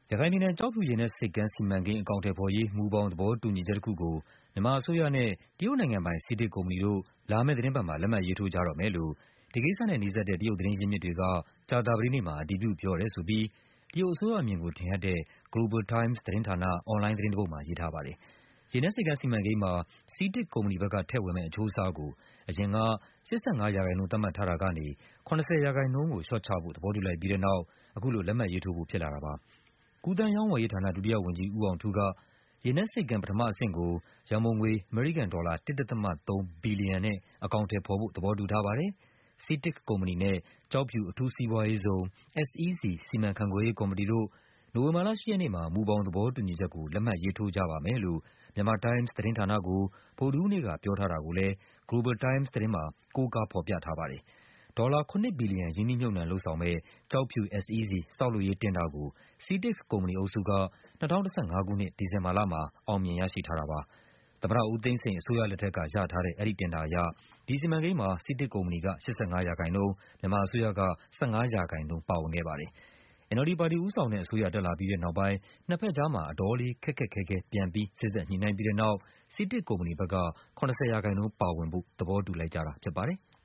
ရခိုင်ပြည်နယ် ကျောက်ဖြူရေနက်ဆိပ်ကမ်းစီမံကိန်းအကောင်အထည်ဖော်ရေး မူဘောင်သဘောတူညီချက်တခုကို မြန်မာအစိုးရနဲ့ တရုတ်နိုင်ငံပိုင် CITIC ကုမ္ပဏီတို့ လာမယ့်သီတင်းပတ်မှာ လက်မှတ်ရေးထိုးကြတော့မယ်လို့ ဒီကိစ္စနဲ့နီးစပ်တဲ့ တရုတ်သတင်းရင်းမြစ်တွေက ကြာသပတေးနေ့မှာ အတည်ပြုပြောတယ်ဆိုပြီး တရုတ်အစိုးရအမြင်ကိုထင်ဟပ်တဲ့ Global Times သတင်းဌာန အွန်လိုင်းသတင်းတပုဒ်မှာ ရေးထားပါတယ်။ ရေနက်ဆိပ်ကမ်းစီမံကိန်းမှာ CITIC ကုမ္ပဏီဘက်ကထည့်ဝင်မယ့် အချိုးအစားကို အရင်က 85% သတ်မှတ်ထားတာကနေ 70% ကို လျှော့ချဖို့ သဘောတူလိုက်ပြီးတဲ့နောက် အခုလို လက်မှတ်ရေးထိုးဖို့ ဖြစ်လာတာပါ။ ကူးသန်းရောင်းဝယ်ရေးဌာန ဒုတိယဝန်ကြီး ဦးအောင်ထူးက ရေနက်ဆိပ်ကမ်း ပထမအဆင့်ကို ရန်ပုံငွေ အမေရိကန်ဒေါ်လာ 1.3 ဘီလီယံနဲ့ အကောင်အထည်ဖော်ဖို့ သဘောတူထားပါတယ်။ CITIC ကုမ္ပဏီနဲ့ ကျောက်ဖြူ အထူးစီးပွားရေးဇုံ SEZ စီမံခန့်ခွဲရေးကော်မတီတို့ နိုဝင်ဘာလ 8 ရက်နေ့မှာ မူဘောင်သဘောတူညီချက်ကို လက်မှတ်ရေးထိုးကြပါမယ်လို့ Myanmar Times သတင်းဌာနကို ဗုဒ္ဓဟူးနေ့က ပြောထားတာကိုလည်း Global Times သတင်းမှာ ကိုးကားဖော်ပြထားပါတယ်။ ဒေါ်လာ 7 ဘီလီယံ ရင်းနှီးမြှုပ်နှံလုပ်ဆောင်မယ့် ကျောက်ဖြူ SEZ ဆောက်လုပ်ရေးတင်ဒါကို CITIC ကုမ္ပဏီအုပ်စုက 2015 ခုနှစ် ဒီဇင်ဘာလမှာ အောင်မြင်ရရှိထားတာပါ။ သမ္မတဦးသိန်းစိန်အစိုးရလက်ထက်က ရထားတဲ့ အဲဒီတင်ဒါအရ ဒီစီမံကိန်းမှာ CITIC ကုမ္ပဏီက 85%၊ မြန်မာအစိုးရက 15% ပါဝင်ခဲ့ပါတယ်။ NLD ပါတီဦးဆောင်တဲ့အစိုးရ တက်လာပြီးတဲ့နောက်ပိုင်း နှစ်ဘက်ကြားမှာ အတော်လေး ခက်ခက်ခဲခဲ ပြန်ပြီး စေ့စပ်ညှိနှိုင်းပြီးတဲ့နောက် CITIC ကုမ္ပဏီဘက်က 70% ပါဝင်ဖို့ သဘောတူလိုက်ကြတာဖြစ်ပါတယ်။